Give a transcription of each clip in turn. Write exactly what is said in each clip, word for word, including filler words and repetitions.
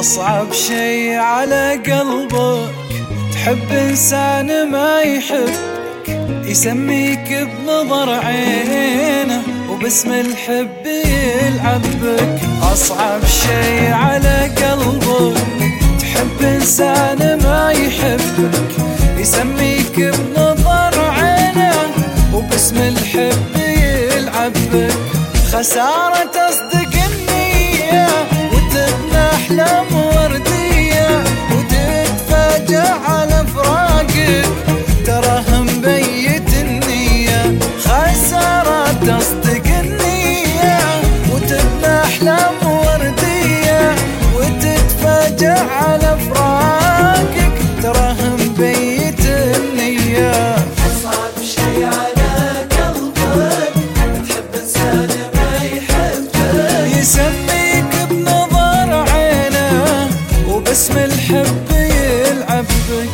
أصعب شي على قلبك تحب إنسان ما يحبك، يسميك بنظر عينه وباسم الحب يلعبك. أصعب شي على قلبك تحب إنسان ما يحبك، يسميك بنظر عينه وباسم الحب يلعبك. خسارة تصدق النية وتبنى أحلام وردية وتتفاجأ على فراقك، تراها مبيت النية. خسارة تصدق النية وتبنى أحلام وردية وتتفاجأ على فراقك، تراها مبيت النية. أصعب شي على قلبك تحب إنسان ما يحبك، يسميك بنظر عينه وباسم الحب يلعبك.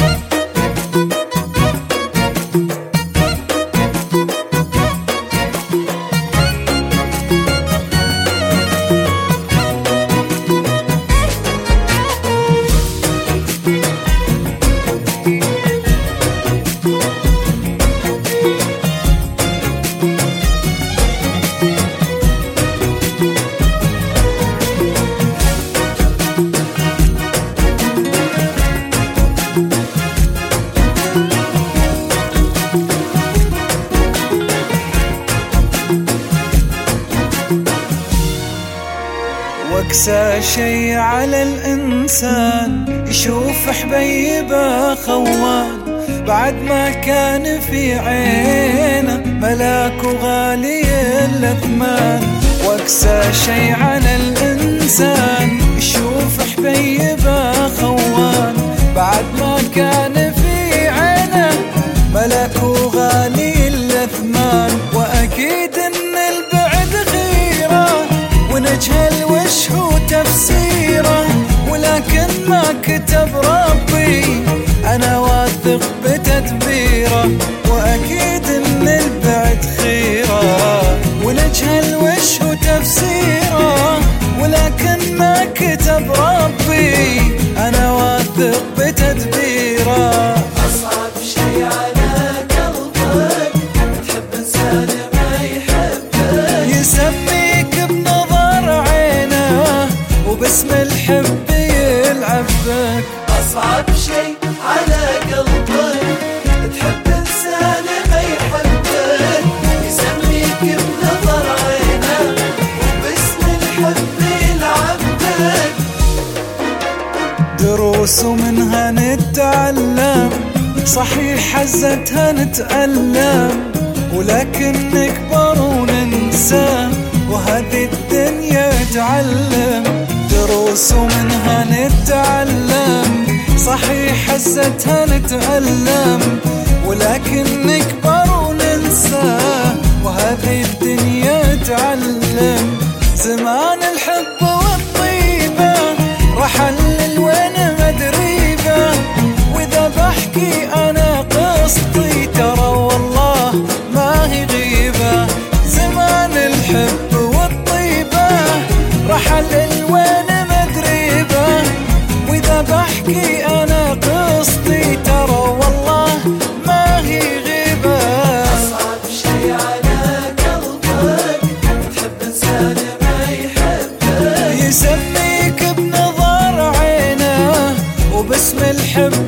واقسى شي على الإنسان يشوف حبيبه خوان بعد ما كان في عينه ملاك وغالي الأثمان. واقسى شي على الإنسان يشوف حبيبه خوان بعد ما كان في عينه ملاك وغالي الأثمان. وأكيد إن البعد غيره ونجهل وش هو تفسيره، ولكن ما كتب ربي أنا واثق بتدبيره. وأكيد إن البعد خيره ونجهل وش هو تفسيره، ولكن ما كتب ربي أنا واثق بتدبيره. أصعب شي على قلبك تحب إنسان ما يحبك، يسميك بنظر عينه وباسم الحب يلعبك. أصعب شي على قلبك تحب إنسان ما يحبك، يسميك بنظر عينه وباسم الحب يلعبك. دروس ومنها نتعلم، صحيح حزتها نتألم ولكن نكبر وننسى وهذه الدنيا تعلم. دروس ومنها نتعلم، صحيح حزتها نتألم ولكن نكبر وننسى وهذه الدنيا تعلم. زمان الحب والطيبة رحل للوين مدريبة، وإذا بحكي أنا قصتي ترى والله ما هي غيبة. زمان الحب والطيبة رحل للوين مدريبة، وإذا بحكي أنا قصتي ترى والله ما هي غيبة. أصعب شي على قلبك تحب إنسان ما يحبك، يسميك بنظر عينه وباسم الحب